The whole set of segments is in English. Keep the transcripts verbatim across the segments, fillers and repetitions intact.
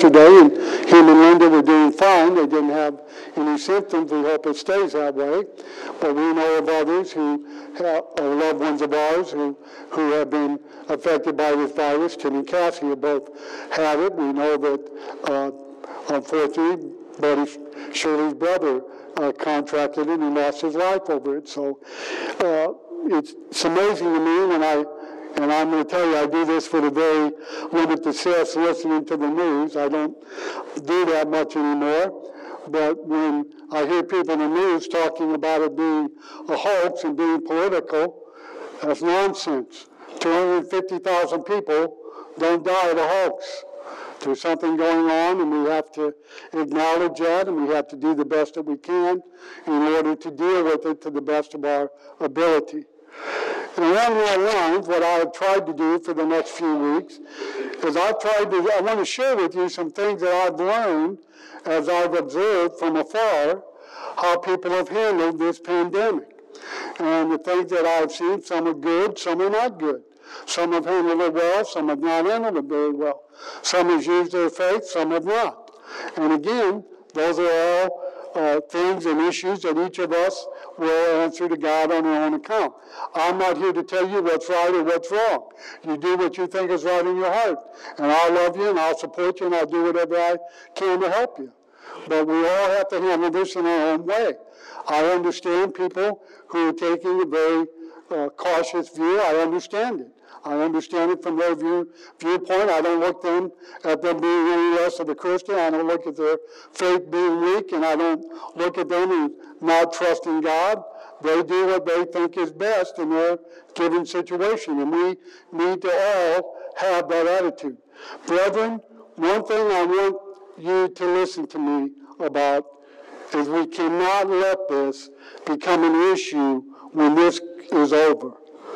yesterday, and him and Linda were doing fine. They didn't have any symptoms. We hope it stays that way. But we know of others who have, are loved ones of ours who, who have been affected by this virus. Tim and Cassie have both had it. We know that, uh, unfortunately, Buddy Shirley's brother uh, contracted it and lost his life over it. So uh, it's, it's amazing to me when I And I'm going to tell you, I do this for the very limited sense, listening to the news. I don't do that much anymore. But when I hear people in the news talking about it being a hoax and being political, that's nonsense. two hundred fifty thousand people don't die of a hoax. There's something going on, and we have to acknowledge that, and we have to do the best that we can in order to deal with it to the best of our ability. And along those lines, what I have tried to do for the next few weeks is I've tried to, I want to share with you some things that I've learned as I've observed from afar how people have handled this pandemic. And the things that I've seen, some are good, some are not good. Some have handled it well, some have not handled it very well. Some have used their faith, some have not. And again, those are all uh, things and issues that each of us will answer to God on our own account. I'm not here to tell you what's right or what's wrong. You do what you think is right in your heart. And I'll love you and I'll support you and I'll do whatever I can to help you. But we all have to handle this in our own way. I understand people who are taking a very uh, cautious view. I understand it. I understand it from their view, viewpoint. I don't look them at them being any less of a Christian. I don't look at their faith being weak, and I don't look at them as not trusting God. They do what they think is best in their given situation, and we need to all have that attitude. Brethren, one thing I want you to listen to me about is we cannot let this become an issue when this is over.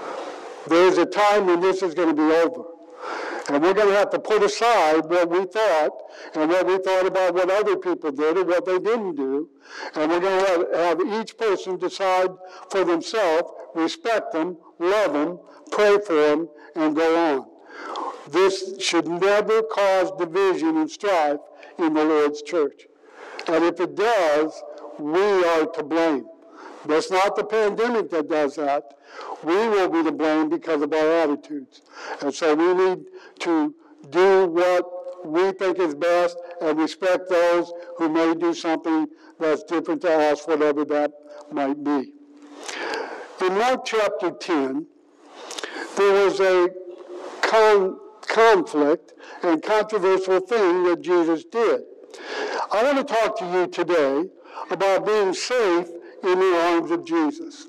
There's a time when this is going to be over. And we're going to have to put aside what we thought and what we thought about what other people did and what they didn't do. And we're going to have, have each person decide for themselves, respect them, love them, pray for them, and go on. This should never cause division and strife in the Lord's church. And if it does, we are to blame. That's not the pandemic that does that. We will be to blame because of our attitudes. And so we need to do what we think is best and respect those who may do something that's different to us, whatever that might be. In Mark chapter ten, there was a con- conflict and controversial thing that Jesus did. I want to talk to you today about being safe in the arms of Jesus.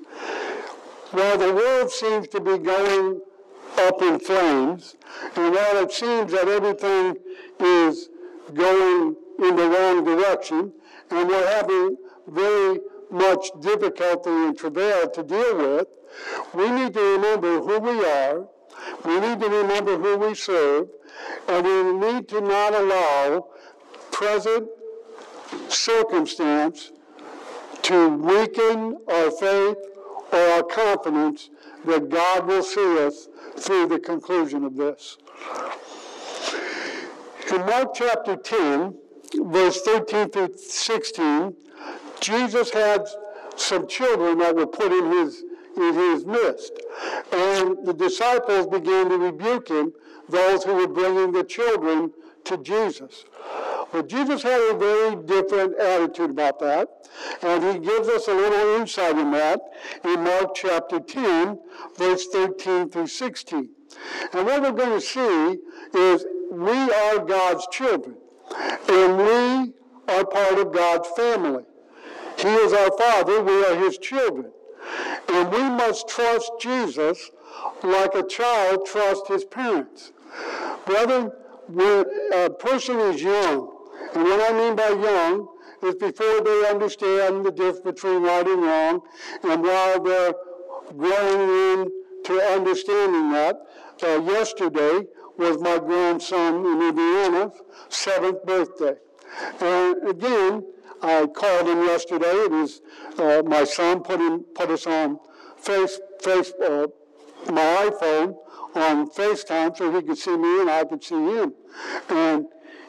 While the world seems to be going up in flames, and while it seems that everything is going in the wrong direction, and we're having very much difficulty and travail to deal with, we need to remember who we are, we need to remember who we serve, and we need to not allow present circumstance to weaken our faith or our confidence that God will see us through the conclusion of this. In Mark chapter ten, verse thirteen through sixteen, Jesus had some children that were put in his, in his midst. And the disciples began to rebuke him, those who were bringing the children to Jesus. But Jesus had a very different attitude about that, and he gives us a little insight in that in Mark chapter ten, verse thirteen through sixteen. And what we're going to see is we are God's children, and we are part of God's family. He is our Father, we are his children. And we must trust Jesus like a child trusts his parents. Brethren, when a person is young, and what I mean by young is before they understand the difference between right and wrong, and while they're growing into understanding that, uh, yesterday was my grandson in Indiana's seventh birthday. And again, I called him yesterday. It was uh, my son put him put us on face face uh, my iPhone on FaceTime so he could see me and I could see him. And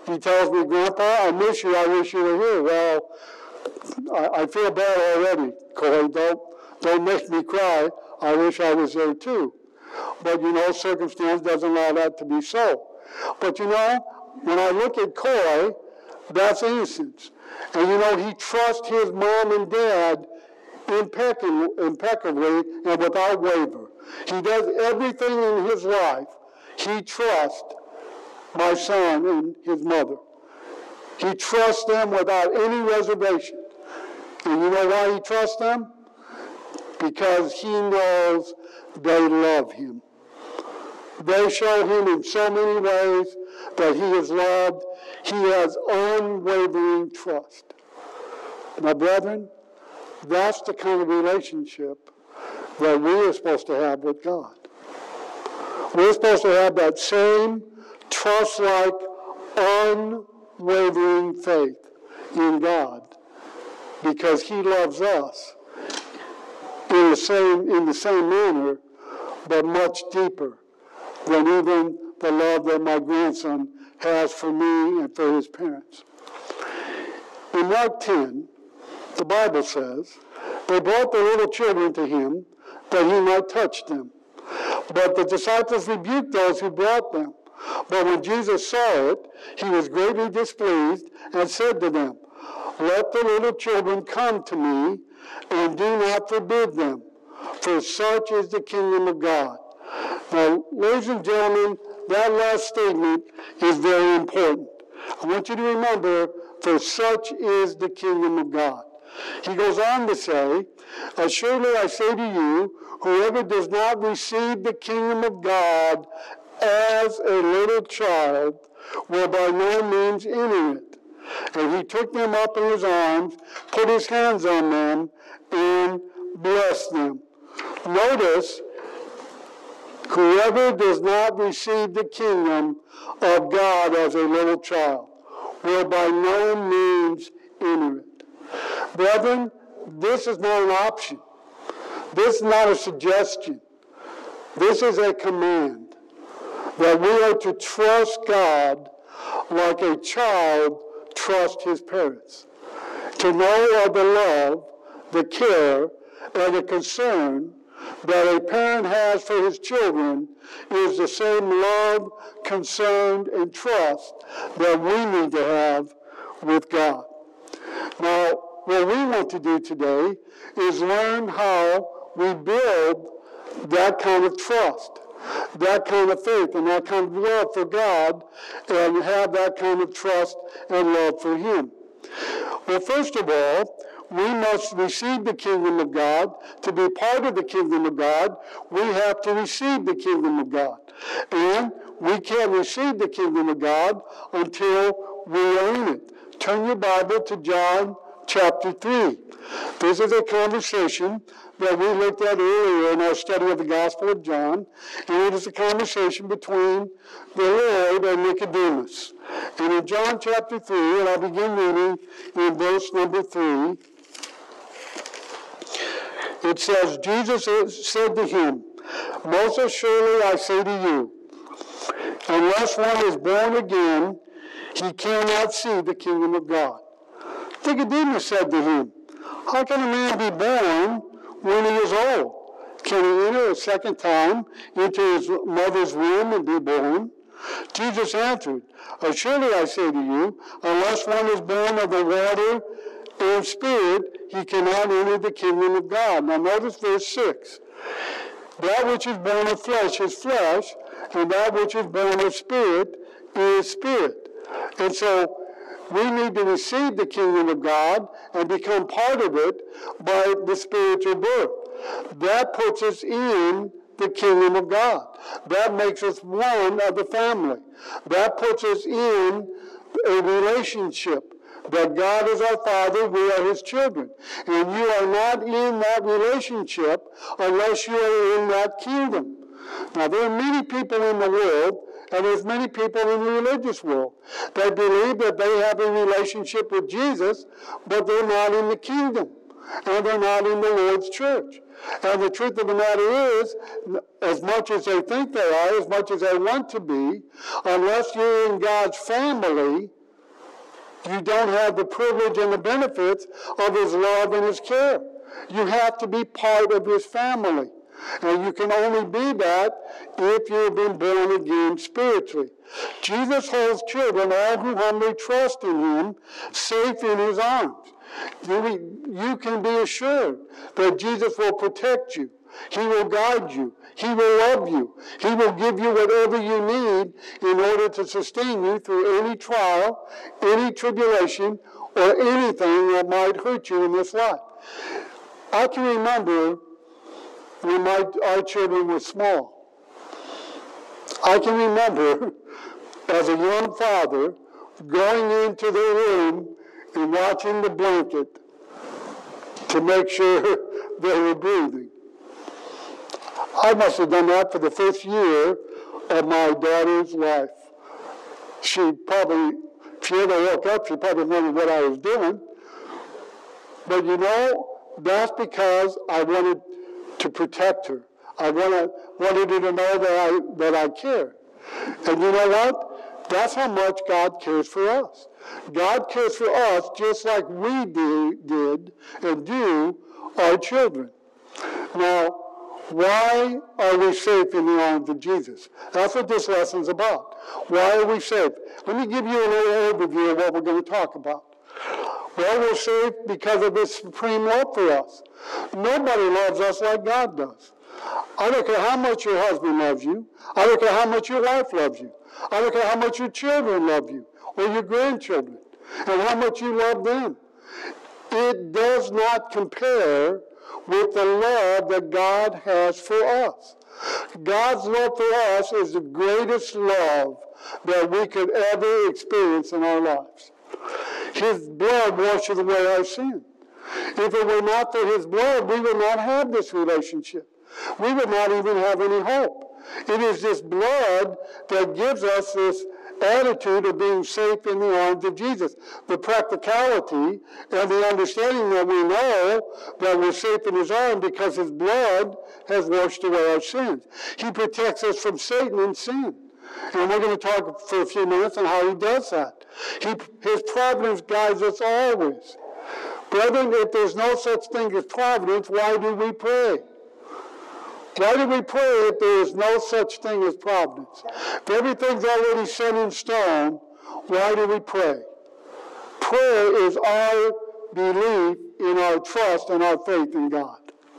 he tells me, Grandpa, I miss you. I wish you were here. Well, I, I feel bad already, Corey. Don't, don't make me cry. I wish I was there too. But, you know, circumstance doesn't allow that to be so. But, you know, when I look at Corey, that's innocence. And, you know, he trusts his mom and dad impeccably, impeccably and without waver. He does everything in his life. He trusts my son and his mother. He trusts them without any reservation. And you know why he trusts them? Because he knows they love him. They show him in so many ways that he is loved. He has unwavering trust. My brethren, that's the kind of relationship that we are supposed to have with God. We're supposed to have that same trust-like, unwavering faith in God because he loves us in the same, in the same manner, but much deeper than even the love that my grandson has for me and for his parents. In Mark ten, the Bible says, they brought the little children to him that he might touch them. But the disciples rebuked those who brought them. But when Jesus saw it, he was greatly displeased and said to them, let the little children come to me, and do not forbid them, for such is the kingdom of God. Now, ladies and gentlemen, that last statement is very important. I want you to remember, for such is the kingdom of God. He goes on to say, assuredly I say to you, whoever does not receive the kingdom of God as a little child will by no means enter it. And he took them up in his arms, put his hands on them, and blessed them. Notice, whoever does not receive the kingdom of God as a little child will by no means enter it. Brethren, this is not an option. This is not a suggestion. This is a command that we are to trust God like a child trusts his parents. To know of the love, the care, and the concern that a parent has for his children is the same love, concern, and trust that we need to have with God. Now, what we want to do today is learn how we build that kind of trust, that kind of faith, and that kind of love for God, and have that kind of trust and love for him. Well, first of all, we must receive the kingdom of God. To be part of the kingdom of God, we have to receive the kingdom of God. And we can't receive the kingdom of God until we are in it. Turn your Bible to John chapter three. This is a conversation that we looked at earlier in our study of the Gospel of John, and it is a conversation between the Lord and Nicodemus. And in John chapter three, and I'll begin reading in verse number three, it says, Jesus said to him, most assuredly I say to you, unless one is born again, he cannot see the kingdom of God. Nicodemus said to him, how can a man be born when he is old? Can he enter a second time into his mother's womb and be born? Jesus answered, assuredly I say to you, unless one is born of the water and spirit, he cannot enter the kingdom of God. Now notice verse six. That which is born of flesh is flesh, and that which is born of spirit is spirit. And so we need to receive the kingdom of God and become part of it by the spiritual birth. That puts us in the kingdom of God. That makes us one of the family. That puts us in a relationship that God is our Father, we are his children. And you are not in that relationship unless you are in that kingdom. Now, there are many people in the world, and there's many people in the religious world, that believe that they have a relationship with Jesus, but they're not in the kingdom, and they're not in the Lord's church. And the truth of the matter is, as much as they think they are, as much as they want to be, unless you're in God's family, you don't have the privilege and the benefits of his love and his care. You have to be part of his family. And you can only be that if you've been born again spiritually. Jesus holds children, all who humbly trust in him, safe in his arms. You, you can be assured that Jesus will protect you. He will guide you. He will love you. He will give you whatever you need in order to sustain you through any trial, any tribulation, or anything that might hurt you in this life. I can remember when my, our children were small. I can remember as a young father going into their room and watching the blanket to make sure they were breathing. I must have done that for the first year of my daughter's life. She probably, if she ever woke up, she probably wondered what I was doing. But you know, that's because I wanted to protect her. I wanted, wanted her to know that I, that I cared. And you know what? That's how much God cares for us. God cares for us just like we do, did and do our children. Now, why are we safe in the arms of Jesus? That's what this lesson's about. Why are we safe? Let me give you a little overview of what we're going to talk about. Well, we're safe because of his supreme love for us. Nobody loves us like God does. I don't care how much your husband loves you. I don't care how much your wife loves you. I don't care how much your children love you or your grandchildren and how much you love them. It does not compare with the love that God has for us. God's love for us is the greatest love that we could ever experience in our lives. His blood washes away our sin. If it were not for his blood, we would not have this relationship. We would not even have any hope. It is this blood that gives us this attitude of being safe in the arms of Jesus. The practicality and the understanding that we know that we're safe in his arms because his blood has washed away our sins. He protects us from Satan and sin. And we're going to talk for a few minutes on how he does that. He, his providence guides us always. Brethren, if there's no such thing as providence, why do we pray? Why do we pray if there is no such thing as providence? If everything's already set in stone, why do we pray? Prayer is our belief in our trust and our faith in God.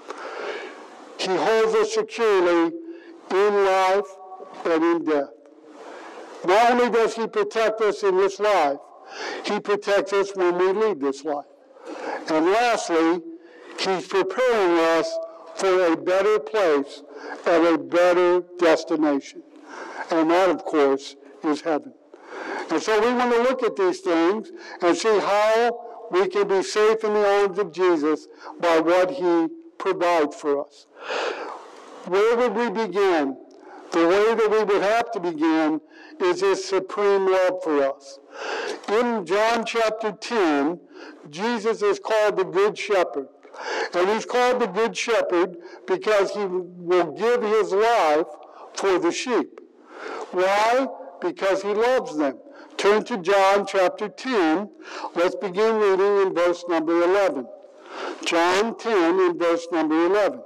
He holds us securely in life and in death. Not only does he protect us in this life, he protects us when we leave this life. And lastly, he's preparing us for a better place and a better destination. And that, of course, is heaven. And so we want to look at these things and see how we can be safe in the arms of Jesus by what he provides for us. Where would we begin? The way that we would have to begin is his supreme love for us. In John chapter ten, Jesus is called the Good Shepherd. And he's called the Good Shepherd because he will give his life for the sheep. Why? Because he loves them. Turn to John chapter ten. Let's begin reading in verse number eleven. John ten in verse number eleven.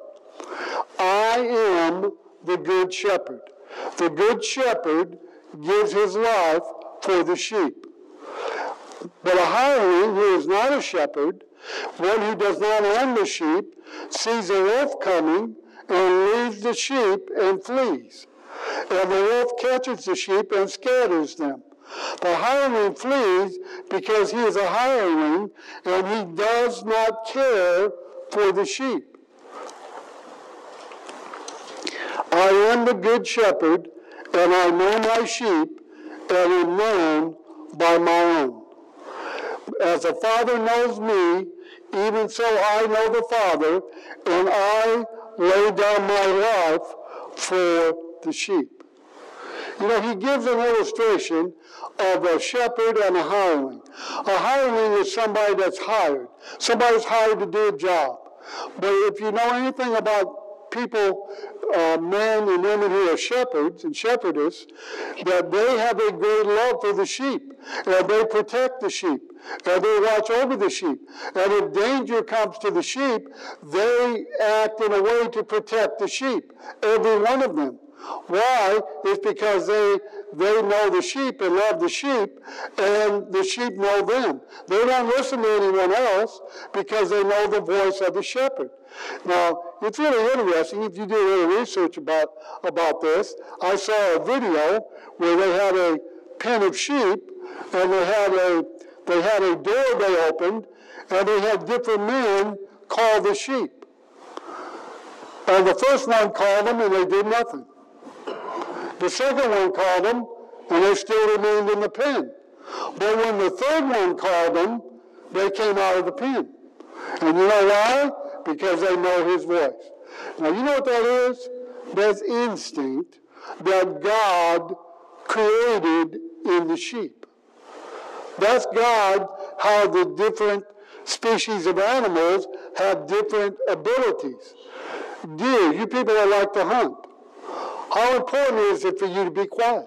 I am the Good Shepherd. The Good Shepherd gives his life for the sheep. But a hireling who is not a shepherd, one who does not own the sheep, sees a wolf coming and leaves the sheep and flees. And the wolf catches the sheep and scatters them. The hireling flees because he is a hireling and he does not care for the sheep. I am the Good Shepherd, and I know my sheep, and am known by my own. As the Father knows me, even so I know the Father, and I lay down my life for the sheep. You know, he gives an illustration of a shepherd and a hireling. A hireling is somebody that's hired. Somebody's hired to do a job. But if you know anything about people, uh, men and women who are shepherds and shepherdess, that they have a great love for the sheep, and they protect the sheep, and they watch over the sheep. And if danger comes to the sheep, they act in a way to protect the sheep, every one of them. Why? It's because they they know the sheep and love the sheep, and the sheep know them. They don't listen to anyone else because they know the voice of the shepherd. Now, it's really interesting if you do a little research about, about this. I saw a video where they had a pen of sheep, and they had a they had a door they opened, and they had different men call the sheep. And the first one called them, and they did nothing. The second one called them, and they still remained in the pen. But when the third one called them, they came out of the pen. And you know why? Because they know his voice. Now, you know what that is? That's instinct that God created in the sheep. That's God, how the different species of animals have different abilities. Deer, you people that like to hunt. How important is it for you to be quiet?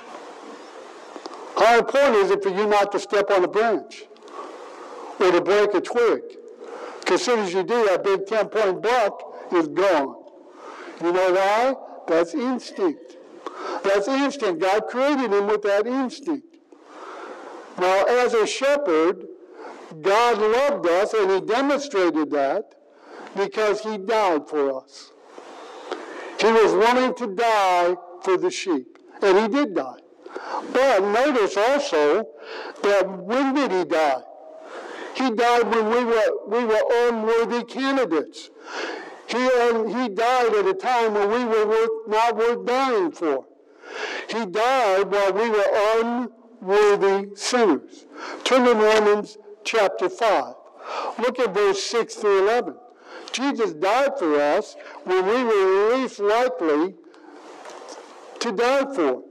How important is it for you not to step on a branch or to break a twig? Because as soon as you do, that big ten-point buck is gone. You know why? That's instinct. That's instinct. God created him with that instinct. Now, as a shepherd, God loved us, and he demonstrated that because he died for us. He was willing to die for the sheep, and he did die. But notice also that when did he die? He died when we were we were unworthy candidates. He he died at a time when we were worth, not worth dying for. He died while we were unworthy sinners. Turn to Romans chapter five. Look at verse six through eleven. Jesus died for us when we were least likely to die for.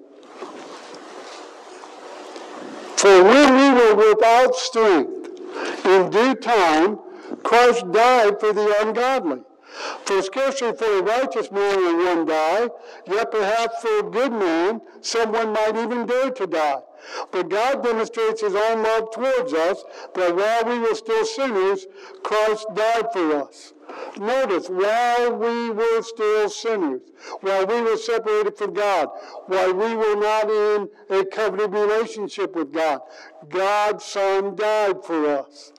For when we were without strength, in due time, Christ died for the ungodly. For scarcely for a righteous man will one die, yet perhaps for a good man someone might even dare to die. But God demonstrates his own love towards us, that while we were still sinners, Christ died for us. Notice, while we were still sinners, while we were separated from God, while we were not in a covenant relationship with God, God's Son died for us.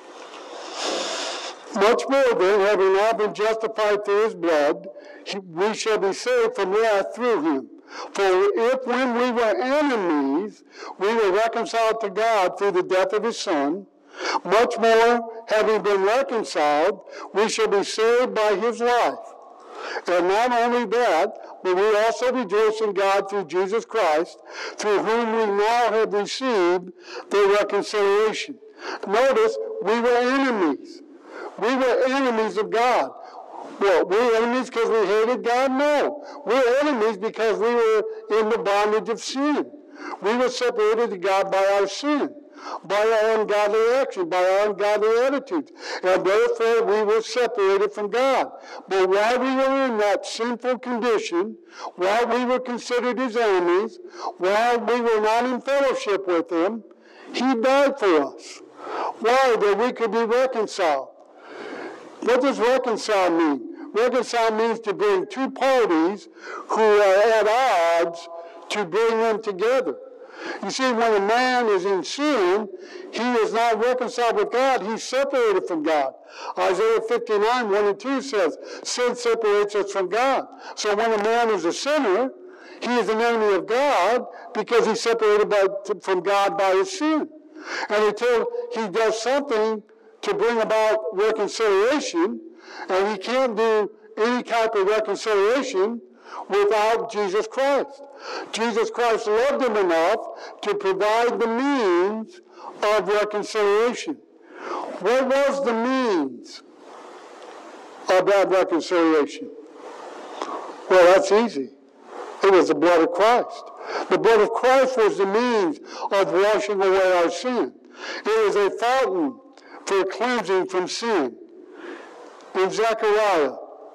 Much more then, having now been justified through his blood, we shall be saved from wrath through him. For if when we were enemies, we were reconciled to God through the death of his Son, much more, having been reconciled, we shall be saved by his life. And not only that, but we also rejoice in God through Jesus Christ, through whom we now have received the reconciliation. Notice, we were enemies. We were enemies of God. Well, we're enemies because we hated God? No. We're enemies because we were in the bondage of sin. We were separated to God by our sin, by our ungodly action, by our ungodly attitudes. And therefore we were separated from God. But while we were in that sinful condition, while we were considered his enemies, while we were not in fellowship with him, he died for us. Why? That we could be reconciled. What does reconcile mean? Reconcile means to bring two parties who are at odds, to bring them together. You see, when a man is in sin, he is not reconciled with God. He's separated from God. Isaiah fifty-nine, one and two says, sin separates us from God. So when a man is a sinner, he is an enemy of God because he's separated by, from God by his sin. And until he does something to bring about reconciliation, and he can't do any type of reconciliation without Jesus Christ. Jesus Christ loved him enough to provide the means of reconciliation. What was the means of that reconciliation? Well, that's easy. It was the blood of Christ. The blood of Christ was the means of washing away our sin. It was a fountain for cleansing from sin. in Zechariah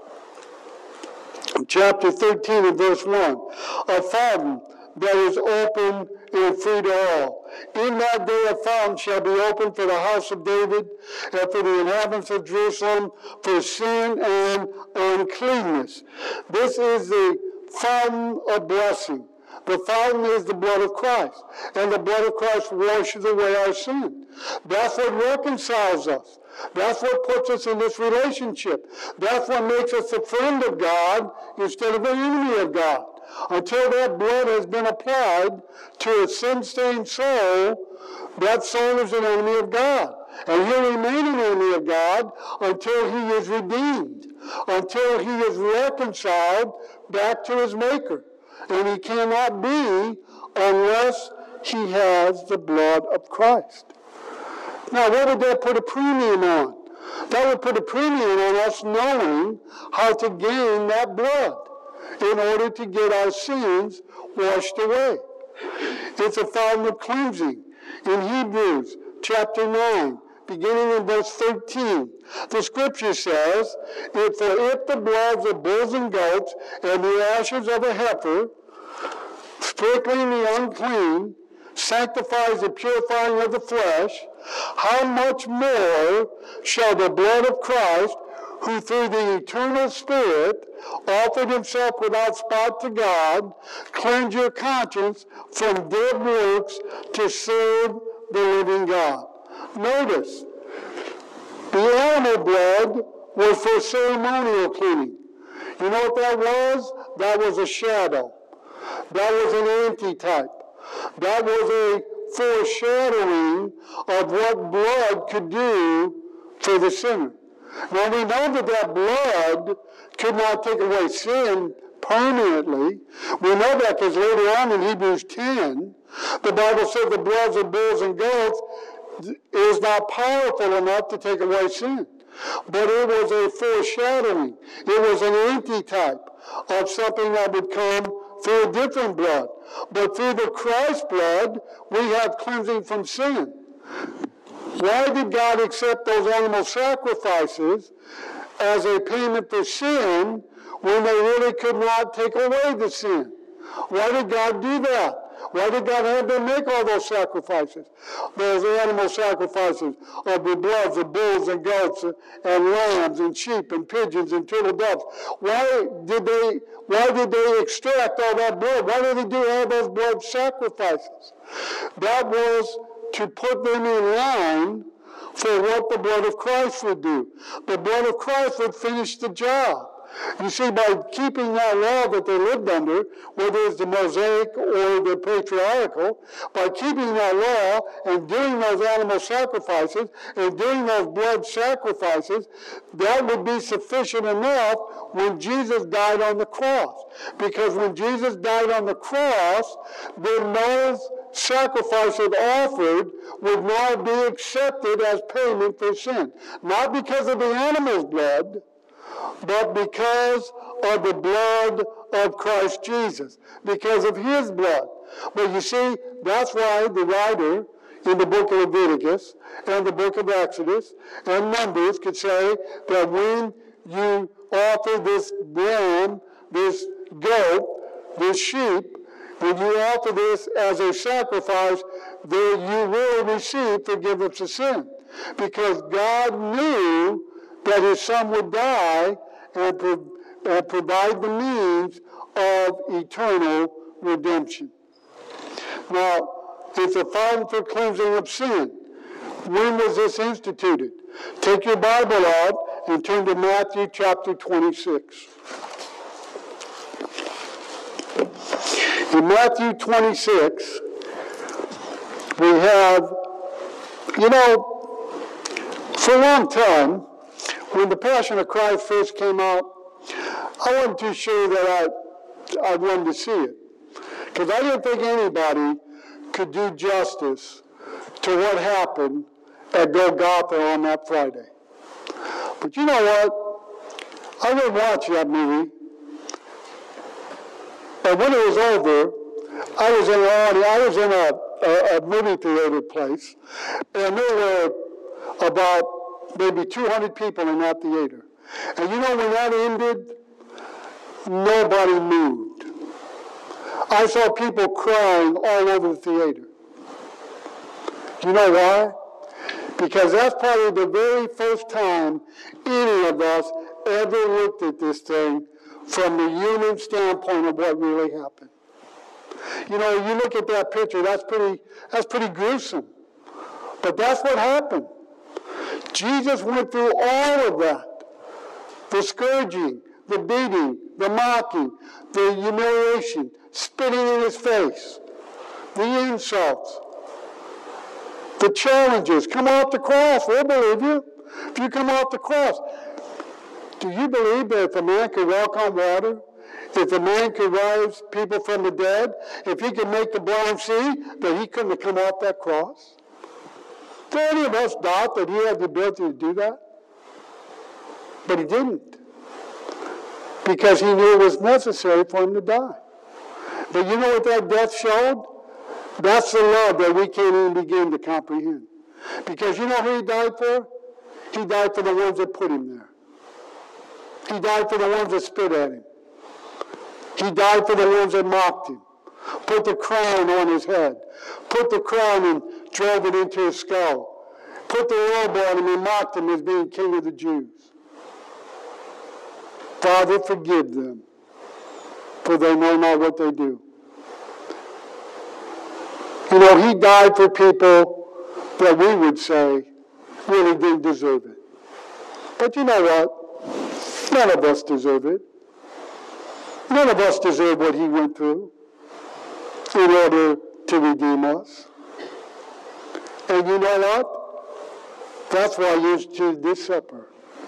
chapter thirteen and verse one, a fountain that is open and free to all. In that day a fountain shall be opened for the house of David and for the inhabitants of Jerusalem for sin and uncleanness. This is the fountain of blessing. The fountain is the blood of Christ, and the blood of Christ washes away our sin. That's what reconciles us. That's what puts us in this relationship. That's what makes us a friend of God instead of an enemy of God. Until that blood has been applied to a sin-stained soul, that soul is an enemy of God. And he'll remain an enemy of God until he is redeemed, until he is reconciled back to his Maker. And he cannot be unless he has the blood of Christ. Now, what would that put a premium on? That would put a premium on us knowing how to gain that blood in order to get our sins washed away. It's a fountain of cleansing. In Hebrews chapter nine, beginning in verse thirteen, the scripture says, For if the bloods of bulls and goats and the ashes of a heifer, sprinkling the unclean, sanctifies the purifying of the flesh, how much more shall the blood of Christ, who through the eternal Spirit offered himself without spot to God, cleanse your conscience from dead works to serve the living God. Notice, the animal blood was for ceremonial cleaning. You know what that was? That was a shadow. That was an antitype. That was a foreshadowing of what blood could do for the sinner. Now we know that that blood could not take away sin permanently. We know that because later on in Hebrews ten, the Bible says the bloods of bulls and goats is not powerful enough to take away sin. But it was a foreshadowing. It was an antitype of something that would come through a different blood. But through the Christ blood, we have cleansing from sin. Why did God accept those animal sacrifices as a payment for sin when they really could not take away the sin? Why did God do that? Why did God have them make all those sacrifices? Those animal sacrifices of the bloods of bulls and goats and lambs and sheep and pigeons and turtle doves. Why did they, why did they extract all that blood? Why did they do all those blood sacrifices? That was to put them in line for what the blood of Christ would do. The blood of Christ would finish the job. You see, by keeping that law that they lived under, whether it's the Mosaic or the patriarchal, by keeping that law and doing those animal sacrifices and doing those blood sacrifices, that would be sufficient enough when Jesus died on the cross. Because when Jesus died on the cross, then those sacrifices offered would now be accepted as payment for sin. Not because of the animal's blood, but because of the blood of Christ Jesus, because of his blood. But you see, that's why the writer in the book of Leviticus and the book of Exodus and Numbers could say that when you offer this lamb, this goat, this sheep, when you offer this as a sacrifice, then you will receive forgiveness of sin. Because God knew that his son would die and, pro- and provide the means of eternal redemption. Now, it's a fountain for cleansing of sin. When was this instituted? Take your Bible out and turn to Matthew chapter twenty-six. In Matthew twenty-six, we have, you know, for a long time, when the Passion of Christ first came out, I wasn't too sure that I, I wanted to see it. Because I didn't think anybody could do justice to what happened at Golgotha on that Friday. But you know what? I would watch that movie. And when it was over, I was in an I was in a, a, a movie theater place, and there were about maybe two hundred people in that theater. And you know, when that ended, nobody moved. I saw people crying all over the theater. You know why? Because that's probably the very first time any of us ever looked at this thing from the human standpoint of what really happened. You know, you look at that picture, that's pretty, that's pretty gruesome. But that's what happened. Jesus went through all of that. The scourging, the beating, the mocking, the humiliation, spitting in his face, the insults, the challenges. Come off the cross, we'll believe you. If you come off the cross. Do you believe that if a man could walk on water, if a man could rise people from the dead, if he could make the blind see, that he couldn't have come off that cross? Do any of us doubt that he had the ability to do that? But he didn't. Because he knew it was necessary for him to die. But you know what that death showed? That's the love that we can't even begin to comprehend. Because you know who he died for? He died for the ones that put him there. He died for the ones that spit at him. He died for the ones that mocked him. Put the crown on his head. Put the crown and drove it into his skull. Put the robe on him and mocked him as being king of the Jews. Father, forgive them, for they know not what they do. You know, he died for people that we would say really didn't deserve it. But you know what? None of us deserve it. None of us deserve what he went through in order to redeem us. And you know what? That's why you instituted this supper.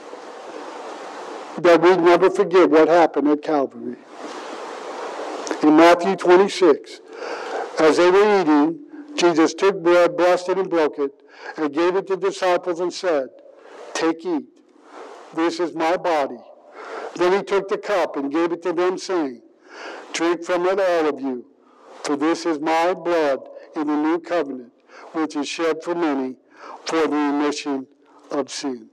That we never forget what happened at Calvary. In Matthew twenty-six, as they were eating, Jesus took bread, blessed it, and broke it, and gave it to the disciples and said, "Take, eat. This is my body." Then he took the cup and gave it to them, saying, "Drink from it, all of you, for this is my blood in the new covenant, which is shed for many for the remission of sin."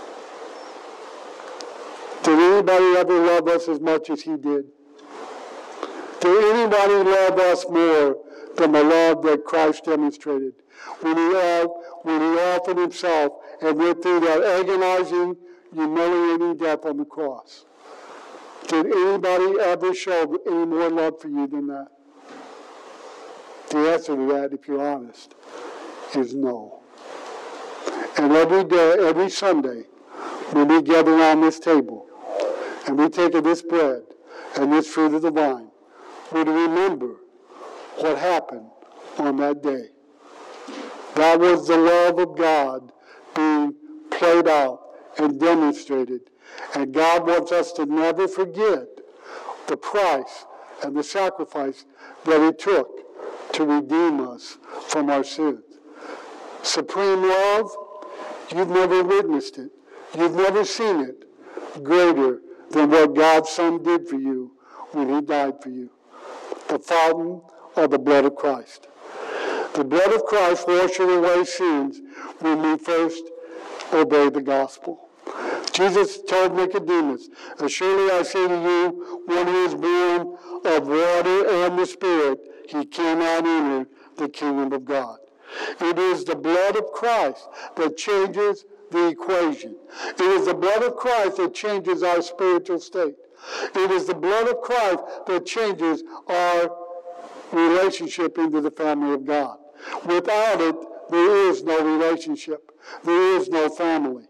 Did anybody ever love us as much as he did? Did anybody love us more than the love that Christ demonstrated when he, when he offered himself and went through that agonizing, humiliating death on the cross? Did anybody ever show any more love for you than that? The answer to that, if you're honest, is no. And every day, every Sunday, when we gather around this table, and we take of this bread and this fruit of the vine, we're to remember what happened on that day. That was the love of God being played out and demonstrated. And God wants us to never forget the price and the sacrifice that he took to redeem us from our sins. Supreme love, you've never witnessed it. You've never seen it greater than what God's Son did for you when he died for you. The fountain of the blood of Christ. The blood of Christ washes away sins when we first obey the gospel. Jesus told Nicodemus, "Surely I say to you, one who is born of water and the Spirit, he cannot enter the kingdom of God." It is the blood of Christ that changes the equation. It is the blood of Christ that changes our spiritual state. It is the blood of Christ that changes our relationship into the family of God. Without it, there is no relationship. There is no family.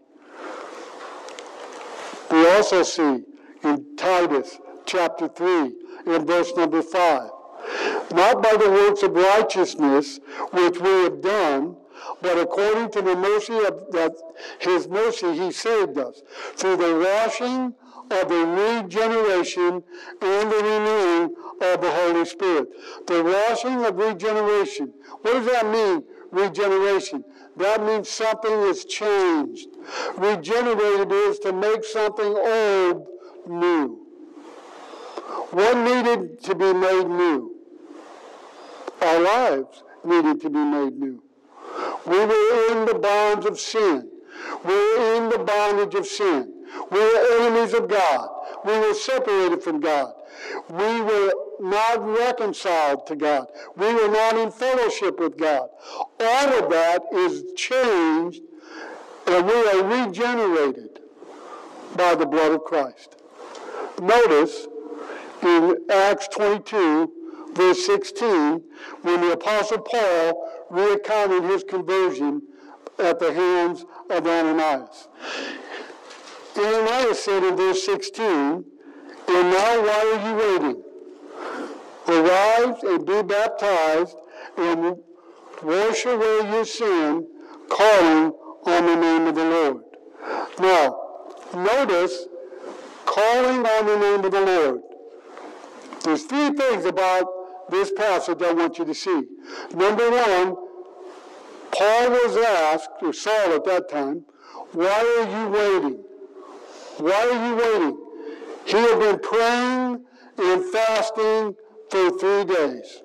We also see in Titus chapter three, in verse number five, "Not by the works of righteousness which we have done, but according to the mercy of that his mercy he saved us, through the washing of the regeneration and the renewing of the Holy Spirit." The washing of regeneration. What does that mean, regeneration? That means something is changed. Regenerated is to make something old new. What needed to be made new? Our lives needed to be made new. We were in the bonds of sin. We were in the bondage of sin. We were enemies of God. We were separated from God. We were not reconciled to God. We were not in fellowship with God. All of that is changed, and we are regenerated by the blood of Christ. Notice in Acts twenty-two, verse sixteen, when the Apostle Paul recounted his conversion at the hands of Ananias. Ananias said in verse sixteen, "And now why are you waiting? Arise and be baptized and wash away your sin, calling on the name of the Lord." Now, notice, calling on the name of the Lord. There's three things about this passage I want you to see. Number one, Paul was asked, or Saul at that time, why are you waiting? Why are you waiting? He had been praying and fasting for three days.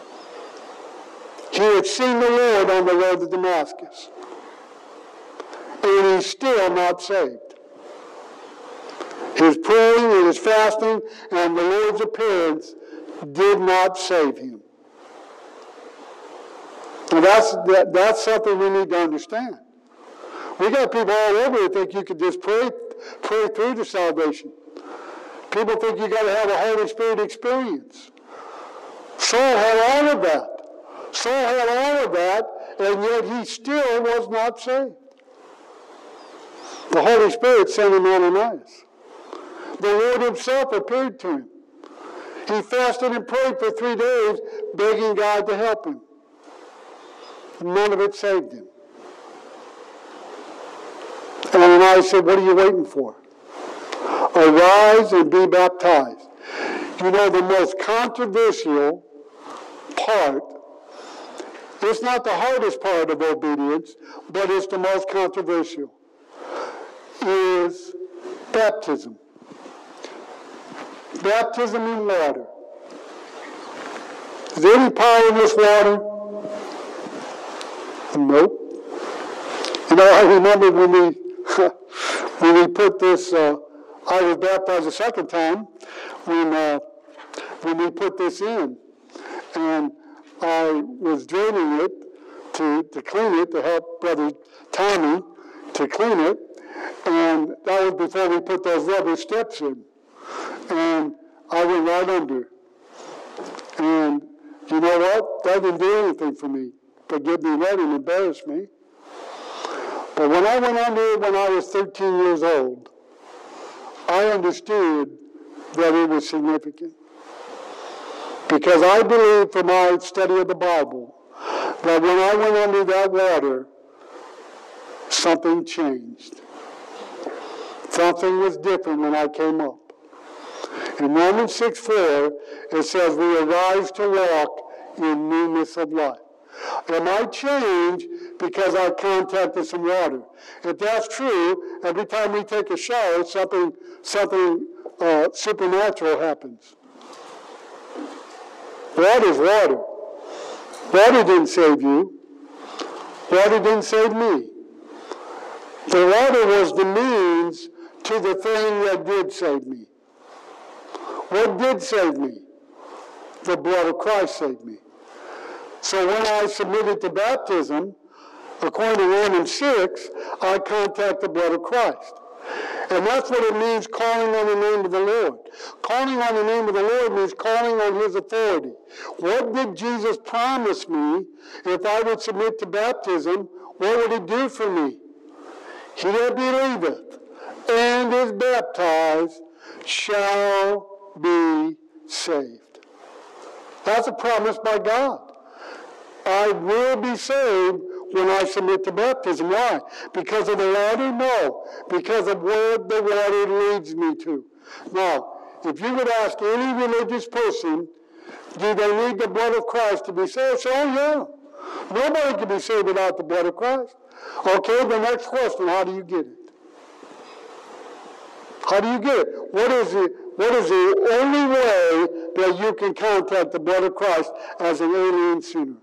He had seen the Lord on the road to Damascus. And he's still not saved. His praying and his fasting and the Lord's appearance did not save him. And that's, that, that's something we need to understand. We got people all over who think you could just pray, pray through to salvation. People think you got to have a Holy Spirit experience. Saul had all of that. Saul had all of that, and yet he still was not saved. The Holy Spirit sent him Ananias. The Lord himself appeared to him. He fasted and prayed for three days, begging God to help him. None of it saved him. And Ananias said, "What are you waiting for? Arise and be baptized." You know, the most controversial part, it's not the hardest part of obedience, but it's the most controversial, is baptism. Baptism in water. Is there any power in this water? Nope. You know, I remember when we when we put this, uh, I was baptized a second time when uh, when we put this in, and I was draining it to, to clean it, to help Brother Tommy to clean it, and that was before we put those rubber steps in. And I went right under. And you know what? That didn't do anything for me but get me wet and embarrass me. But when I went under when I was thirteen years old, I understood that it was significant. Because I believe from my study of the Bible that when I went under that water, something changed. Something was different when I came up. In Romans six four, it says, "We arise to walk in newness of life." It might change because I contacted some water. If that's true, every time we take a shower, something something uh, supernatural happens. Water is water. Water didn't save you. Water didn't save me. The water was the means to the thing that did save me. What did save me? The blood of Christ saved me. So when I submitted to baptism, according to Romans six, I contact the blood of Christ. And that's what it means, calling on the name of the Lord. Calling on the name of the Lord means calling on his authority. What did Jesus promise me if I would submit to baptism? What would it do for me? He that believeth and is baptized shall be saved. That's a promise by God. I will be saved when I submit to baptism. Why? Because of the water? No. Because of where the water leads me to. Now, if you would ask any religious person, do they need the blood of Christ to be saved? So, oh yeah. Nobody can be saved without the blood of Christ. Okay, the next question, how do you get it? How do you get it? What is it? What is the only way that you can contact the blood of Christ as an alien sinner?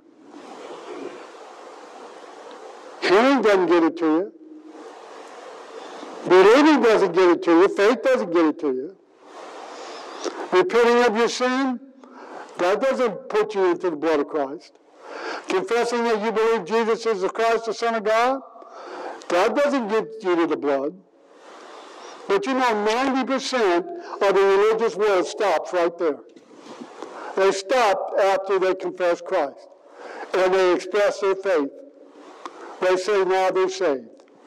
Hearing doesn't get it to you. Believing doesn't get it to you. Faith doesn't get it to you. Repenting of your sin, that doesn't put you into the blood of Christ. Confessing that you believe Jesus is the Christ, the Son of God, that doesn't get you to the blood. But you know, ninety percent of the religious world stops right there. They stop after they confess Christ. And they express their faith. They say now they're saved.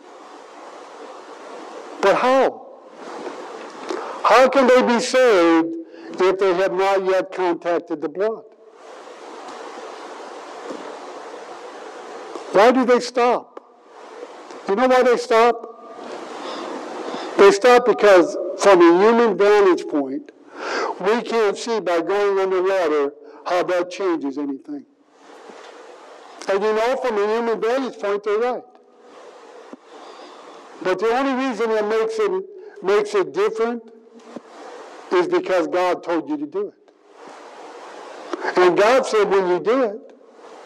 But how? How can they be saved if they have not yet contacted the blood? Why do they stop? You know why they stop? They stop because from a human vantage point, we can't see by going underwater how that changes anything. And you know, from a human vantage point, they're right. But the only reason that makes it, makes it different is because God told you to do it. And God said when you do it,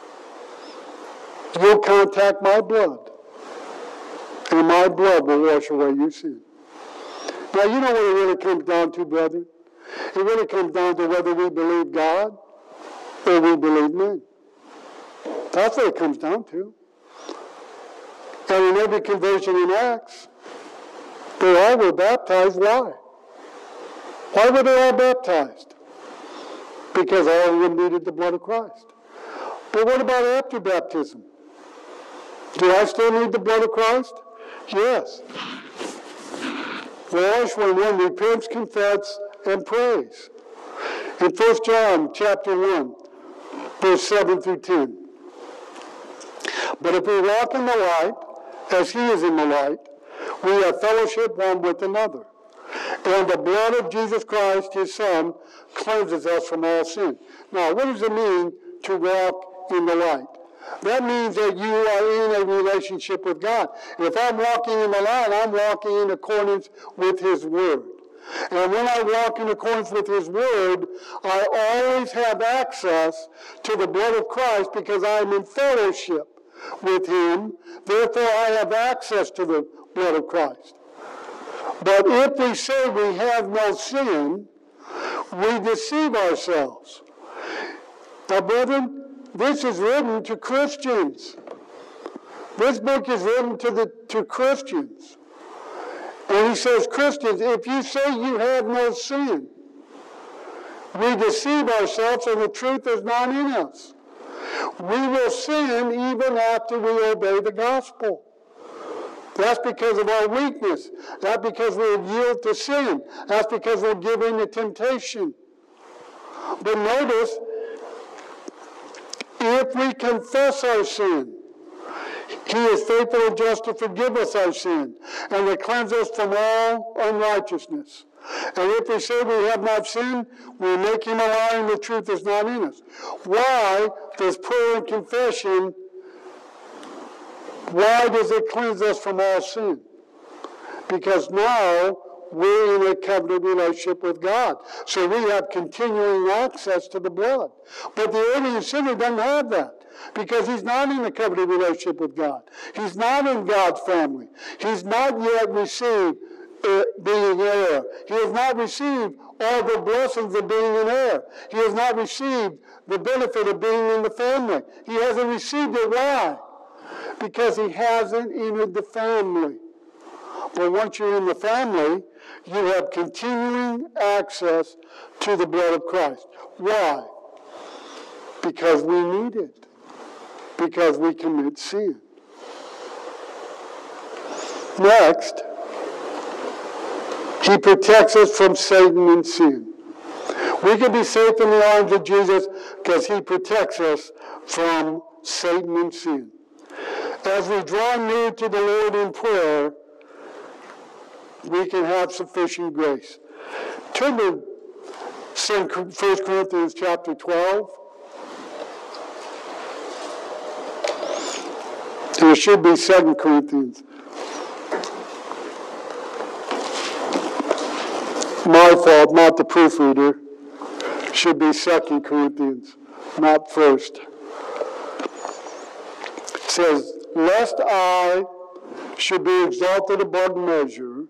you'll contact my blood. And my blood will wash away your sin. Now, you know what it really comes down to, brethren? It really comes down to whether we believe God or we believe men. That's what it comes down to. And in every conversion in Acts, they all were baptized. Why? Why were they all baptized? Because all of them needed the blood of Christ. But what about after baptism? Do I still need the blood of Christ? Yes. Wash when one repents, confesses, and prays. In First John chapter one, verse seven through ten. But if we walk in the light, as he is in the light, we have fellowship one with another. And the blood of Jesus Christ, his Son, cleanses us from all sin. Now, what does it mean to walk in the light? That means that you are in a relationship with God. If I'm walking in the light, I'm walking in accordance with his word. And when I walk in accordance with his word, I always have access to the blood of Christ because I'm in fellowship with him. Therefore, I have access to the blood of Christ. But if we say we have no sin, we deceive ourselves. Now, brethren, this is written to Christians. This book is written to the to Christians. And he says, Christians, if you say you have no sin, we deceive ourselves and the truth is not in us. We will sin even after we obey the gospel. That's because of our weakness. That's because we're yield to sin. That's because we're given to temptation. But notice, if we confess our sin, he is faithful and just to forgive us our sin and to cleanse us from all unrighteousness. And if we say we have not sinned, we make him a liar and the truth is not in us. Why does prayer and confession, why does it cleanse us from all sin? Because now we're in a covenant relationship with God. So we have continuing access to the blood. But the alien sinner doesn't have that because he's not in a covenant relationship with God. He's not in God's family. He's not yet received uh, being heir. He has not received all the blessings of being an heir. He has not received the benefit of being in the family. He hasn't received it. Why? Because he hasn't entered the family. But once you're in the family, you have continuing access to the blood of Christ. Why? Because we need it. Because we commit sin. Next, he protects us from Satan and sin. We can be safe in the arms of Jesus because he protects us from Satan and sin. As we draw near to the Lord in prayer, we can have sufficient grace. Turn to First Corinthians chapter twelve. It should be Second Corinthians. My fault, not the proofreader. It should be Second Corinthians, not First. It says, lest I should be exalted above measure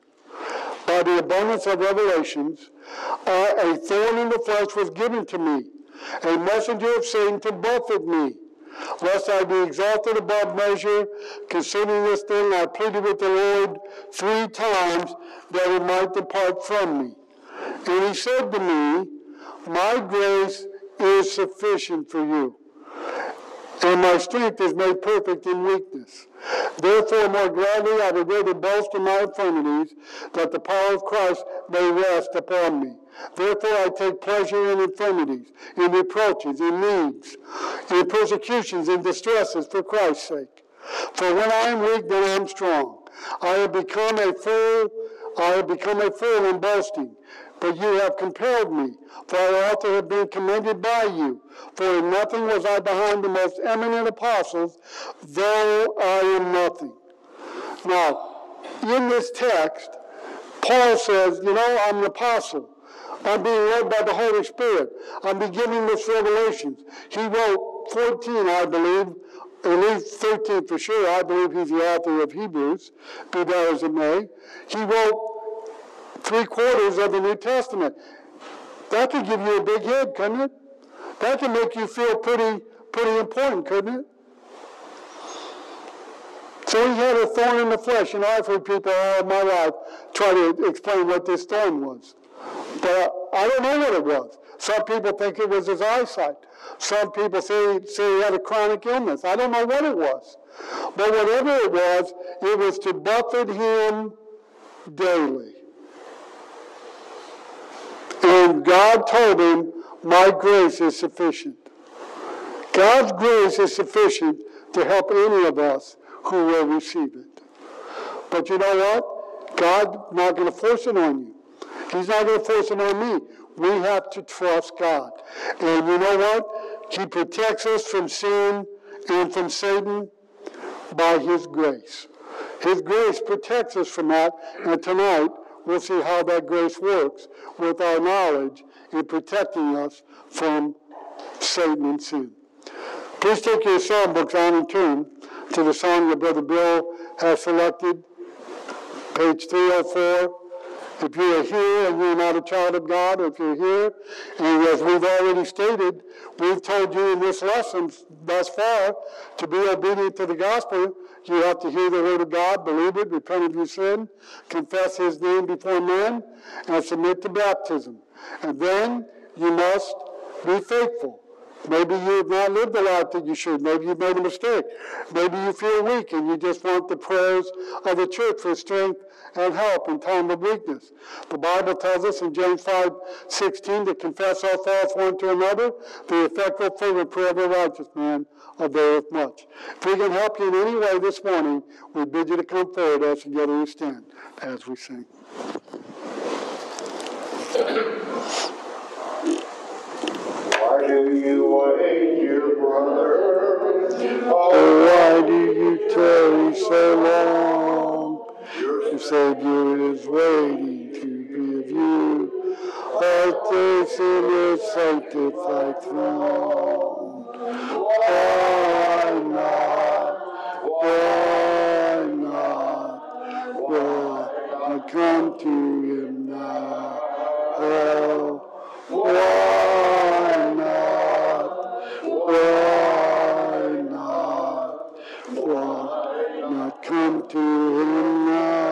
by the abundance of revelations, uh, a thorn in the flesh was given to me, a messenger of Satan to buffet me, lest I be exalted above measure. Concerning this thing I pleaded with the Lord three times that it might depart from me. And he said to me, my grace is sufficient for you, and my strength is made perfect in weakness. Therefore, more gladly I would rather boast in my infirmities, that the power of Christ may rest upon me. Therefore I take pleasure in infirmities, in reproaches, in needs, in persecutions, in distresses for Christ's sake. For when I am weak, then I am strong. I have become a fool, I have become a fool in boasting, but you have compelled me, for I ought to have been commended by you. For in nothing was I behind the most eminent apostles, though I am nothing. Now, in this text, Paul says, you know, I'm an apostle. I'm being led by the Holy Spirit. I'm beginning this revelation. He wrote fourteen, I believe, at least thirteen for sure. I believe he's the author of Hebrews, be that as it may. He wrote three quarters of the New Testament. That could give you a big head, couldn't it? That could make you feel pretty, pretty important, couldn't it? So he had a thorn in the flesh, and I've heard people all my life try to explain what this thorn was. But I don't know what it was. Some people think it was his eyesight. Some people say, say he had a chronic illness. I don't know what it was. But whatever it was, it was to buffet him daily. And God told him, my grace is sufficient. God's grace is sufficient to help any of us who will receive it. But you know what? God's not going to force it on you. He's not going to force it on me. We have to trust God. And you know what? He protects us from sin and from Satan by his grace. His grace protects us from that. And tonight, we'll see how that grace works with our knowledge in protecting us from Satan and sin. Please take your psalm books on and turn to the song that Brother Bill has selected, page three oh four. If you're here and you're not a child of God, or if you're here, and as we've already stated, we've told you in this lesson thus far, to be obedient to the gospel, you have to hear the word of God, believe it, repent of your sin, confess his name before men, and submit to baptism. And then you must be faithful. Maybe you have not lived the life that you should. Maybe you've made a mistake. Maybe you feel weak and you just want the prayers of the church for strength and help in time of weakness. The Bible tells us in James five sixteen to confess our faults one to another. The effectual fervent prayer of a righteous man availeth much. If we can help you in any way this morning, we bid you to come forward as together we stand as we sing. Why do you wait, dear brother? Oh, why do you tarry so long? Your Savior is waiting to be of you. Our grace in his sanctified throne. Why not? Why not? Why not come to him now? Oh, why not? Why not? Why not come to him now?